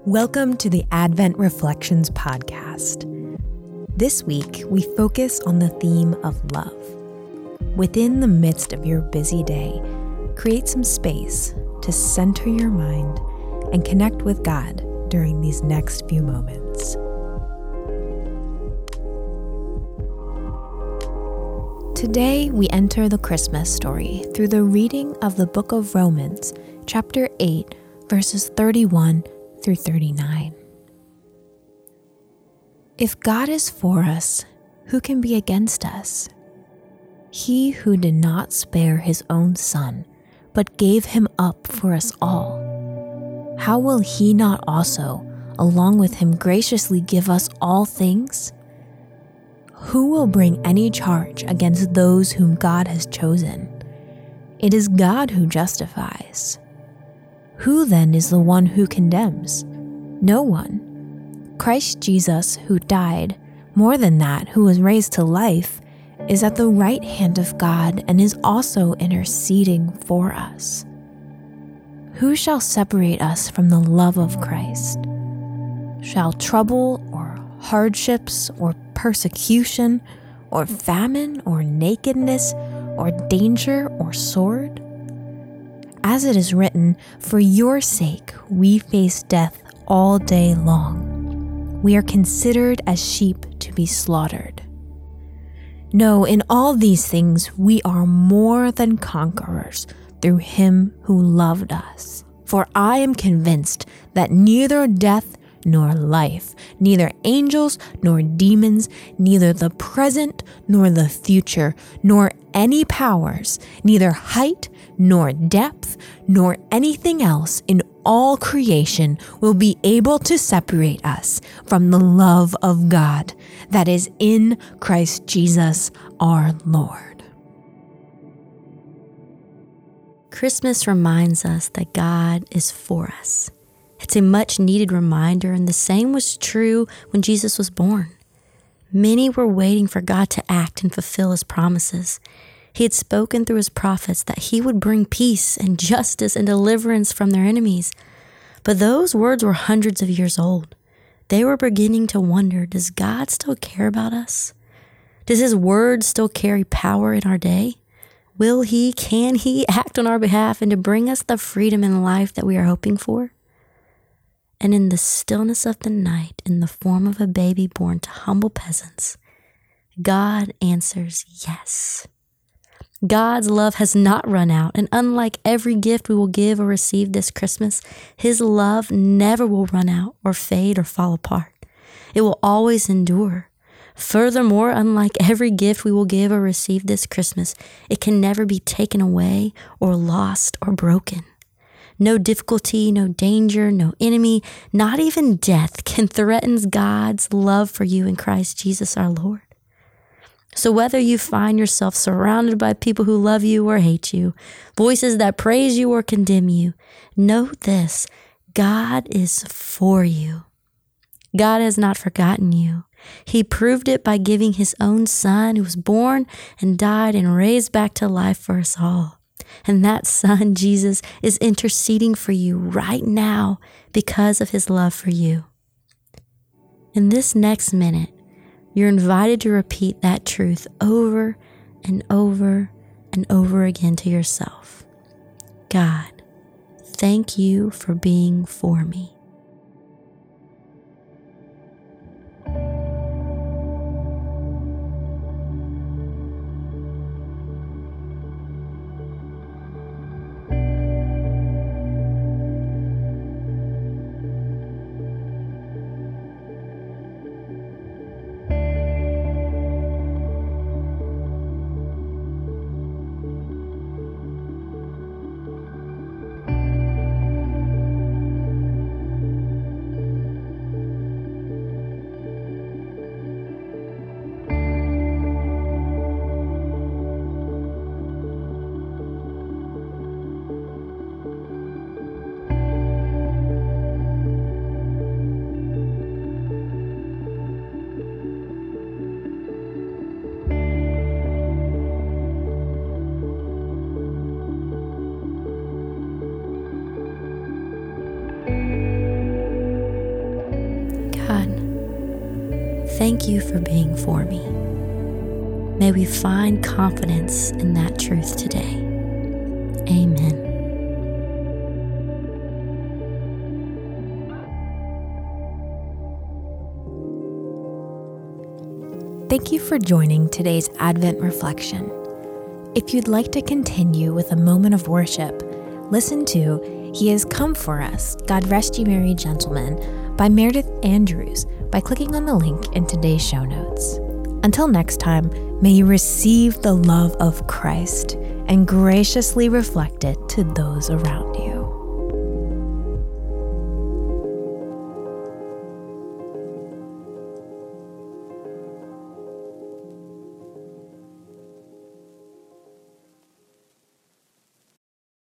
Welcome to the Advent Reflections podcast. This week, we focus on the theme of love. Within the midst of your busy day, create some space to center your mind and connect with God during these next few moments. Today, we enter the Christmas story through the reading of the book of Romans, chapter 8, verses 31 through 39. If God is for us, who can be against us? He who did not spare his own son, but gave him up for us all, how will he not also, along with him, graciously give us all things? Who will bring any charge against those whom God has chosen? It is God who justifies. Who then is the one who condemns? No one. Christ Jesus, who died, more than that, who was raised to life, is at the right hand of God and is also interceding for us. Who shall separate us from the love of Christ? Shall trouble or hardships or persecution or famine or nakedness or danger or sword? As it is written, for your sake we face death all day long. We are considered as sheep to be slaughtered. No, in all these things we are more than conquerors through him who loved us. For I am convinced that neither death nor life, neither angels nor demons, neither the present nor the future, nor any powers, neither height nor depth, nor anything else in all creation will be able to separate us from the love of God that is in Christ Jesus our Lord. Christmas reminds us that God is for us. It's a much needed reminder, and the same was true when Jesus was born. Many were waiting for God to act and fulfill his promises. He had spoken through his prophets that he would bring peace and justice and deliverance from their enemies. But those words were hundreds of years old. They were beginning to wonder, does God still care about us? Does his word still carry power in our day? Can he act on our behalf and to bring us the freedom and life that we are hoping for? And in the stillness of the night, in the form of a baby born to humble peasants, God answers yes. God's love has not run out, and unlike every gift we will give or receive this Christmas, his love never will run out or fade or fall apart. It will always endure. Furthermore, unlike every gift we will give or receive this Christmas, it can never be taken away or lost or broken. No difficulty, no danger, no enemy, not even death can threaten God's love for you in Christ Jesus our Lord. So whether you find yourself surrounded by people who love you or hate you, voices that praise you or condemn you, know this: God is for you. God has not forgotten you. He proved it by giving his own son, who was born and died and raised back to life for us all. And that son, Jesus, is interceding for you right now because of his love for you. In this next minute, you're invited to repeat that truth over and over and over again to yourself. God, thank you for being for me. Thank you for being for me. May we find confidence in that truth today. Amen. Thank you for joining today's Advent Reflection. If you'd like to continue with a moment of worship, listen to He Has Come For Us, God Rest You Merry Gentlemen by Meredith Andrews by clicking on the link in today's show notes. Until next time, may you receive the love of Christ and graciously reflect it to those around you.